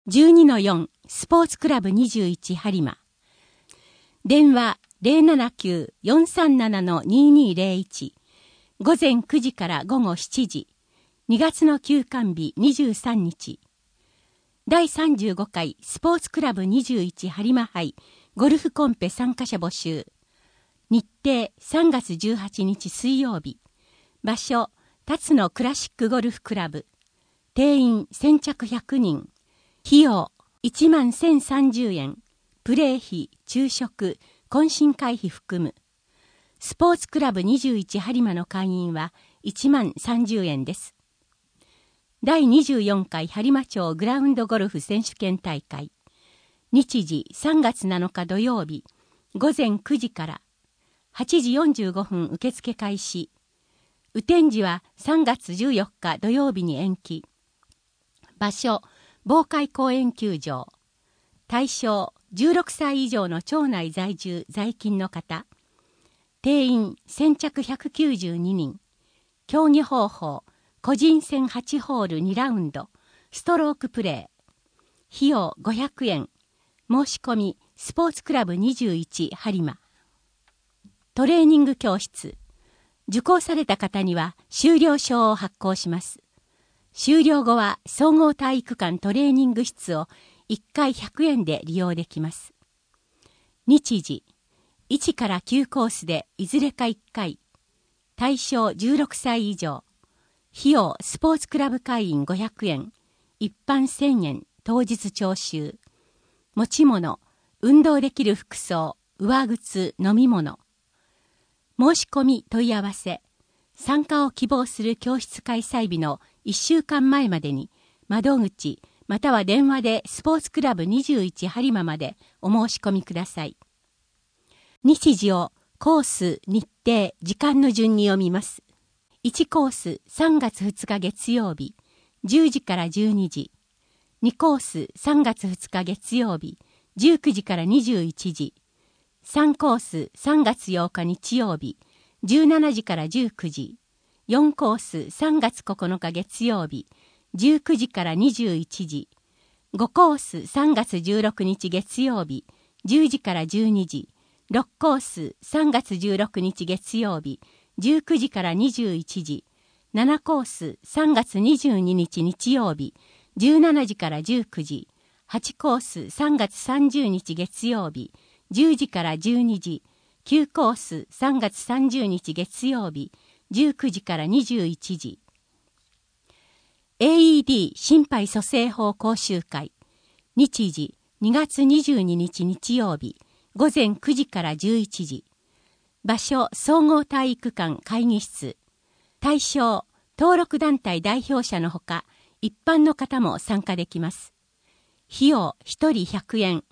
12-4 スポーツクラブ21播磨。電話079-437-2201。午前9時から午後7時。2月の休館日23日。第35回スポーツクラブ21播磨杯ゴルフコンペ参加者募集。日程3月18日水曜日。場所辰野クラシックゴルフクラブ。定員先着100人。費用11,030円。プレー費、昼食、懇親会費含む。スポーツクラブ21播磨の会員は10,030円です。第24回播磨町グラウンドゴルフ選手権大会。日時3月7日土曜日。午前9時から8時45分受付開始。雨天時は3月14日土曜日に延期。場所防海公園球場。対象16歳以上の町内在住在勤の方。定員先着192人。競技方法個人戦8ホール2ラウンドストロークプレー。費用500円。申し込みスポーツクラブ21播磨。トレーニング教室。受講された方には修了証を発行します。修了後は総合体育館トレーニング室を1回100円で利用できます。日時1から9コースでいずれか1回。対象16歳以上。費用スポーツクラブ会員500円。一般1000円。当日徴収。持ち物運動できる服装上靴飲み物。申し込み問い合わせ。参加を希望する教室開催日の1週間前までに窓口または電話でスポーツクラブ21播磨までお申し込みください。日時をコース、日程、時間の順に読みます。1コース3月2日月曜日10時から12時。2コース3月2日月曜日19時から21時。3コース3月8日日曜日17時から19時。4コース3月9日月曜日19時から21時。5コース3月16日月曜日10時から12時。6コース3月16日月曜日19時から21時。7コース3月22日日曜日17時から19時。8コース3月30日月曜日10時から12時。9コース3月30日月曜日19時から21時。AED 心肺蘇生法講習会。日時2月22日日曜日午前9時から11時。場所総合体育館会議室。対象登録団体代表者のほか一般の方も参加できます。費用1人100円。